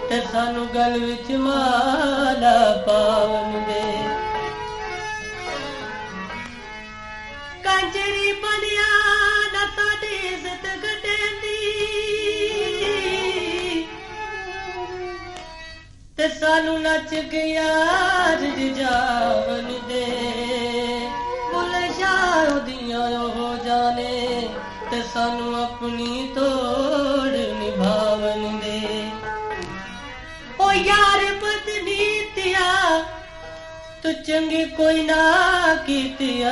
ते सानू गल विच माला पावन दे। कंजरी बनिया ना साडी इज्जत गडेंदी ते सानू नच गया रिजावन दे। बुले शाह दियां हो जाने ते सानू अपनी तोड़ निभावन दे। ओ यार बदनीतिया तू चंगी कोई ना कीतिया,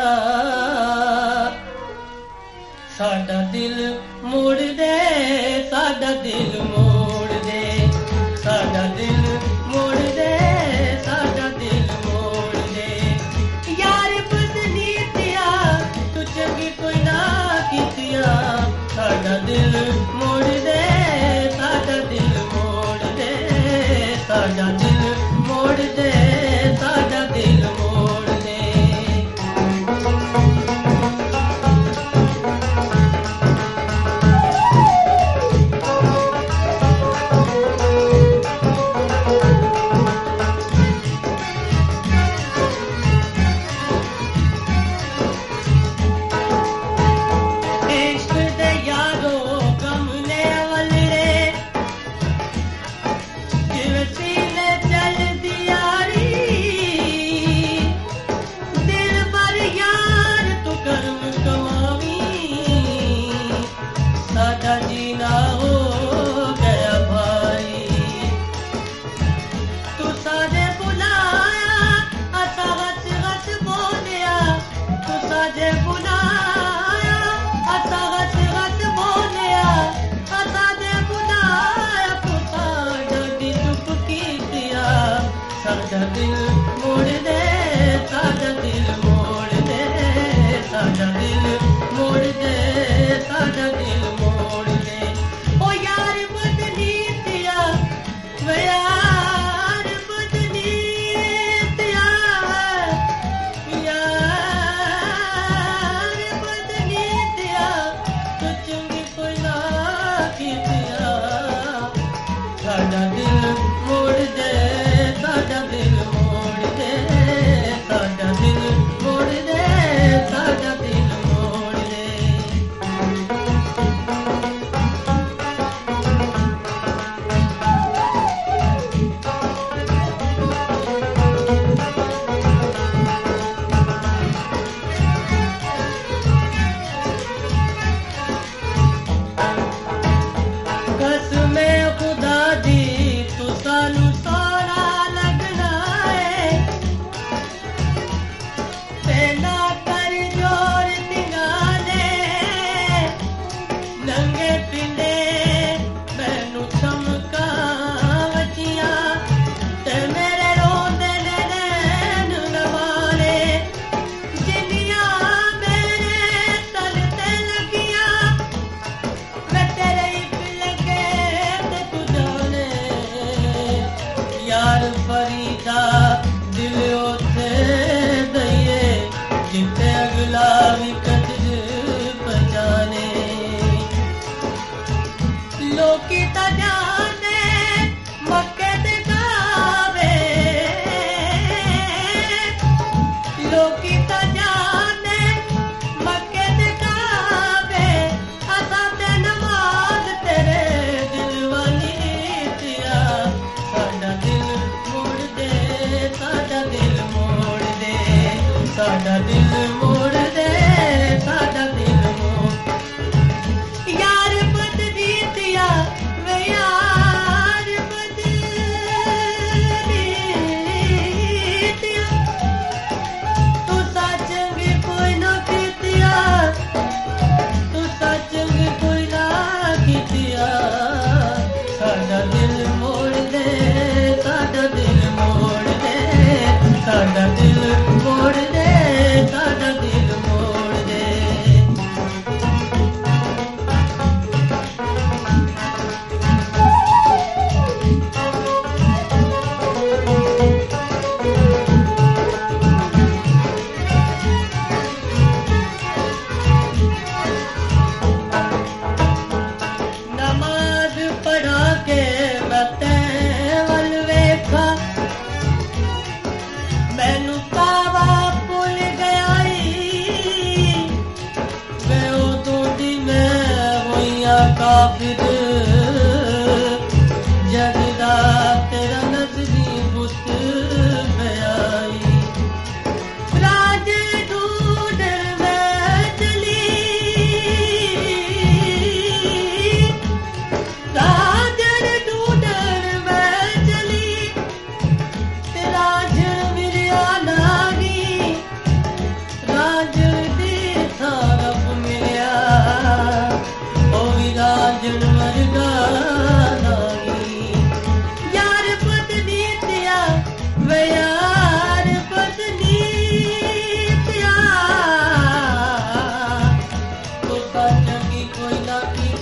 साडा दिल मोड़ दे, साडा दिल मोड़ दे, साडा दिल मोड़ दे, साडा दिल मोड़ दे। यार बदनीतिया तू चंगी कोई ना कीतिया, साडा दिल मोड़ दे, साडा दिल मोड़ दे, साडा दिल मोड़ दे, साडा दिल मोड़ दे। साडा दिल मोड़ दे, साडा दिल मोड़ दे, साडा दिल मोड़ दे, साडा दिल मोड़ दे। ओ यार बदनीतिया, वे यार बदनीतिया, यार बदनीतिया तू चंगी कोई ना कीतिया, साडा दिल मोड़ दे, साडा दिल मोड़ दे, साडा दिल मोड़ दे, साडा दिल मोड़ दे। कसमे खुदा दी तू सानू सोना लगना है, तेना कर जोर दिगाने नंगे पिंडे मैनू चमका वचिया, ते मेरे रोंदे ने नैन नवाने, जिन्नियां मेरे तल ते लगिया, मैं तेरे इक लगे ते तू जाने। यार फरीदा दिल उथे दइए जिथे अगला भी कदर पहचाने। लोकी ता जाने मक्के दे काबे, लोकी ता जाने मक्के दे काबे, असा ते नमाज तेरे दिल वाली तिया, साडा दिल मोड़ दे, साडा दिल मोड़ दे, साडा दिल मोड़ दे, साडा दिल मोड़। यार बदनीतिया, वे यार बदनीतिया तू चंगी कोई ना कीतिया, तू चंगी कोई ना कीतिया, साडा दिल मोड़ दे, साडा दिल मोड़ दे, साडा दिल मोड़ दे, साडा दिल मोड़ दे। नमाज पढ़ा के मैं कोई ना की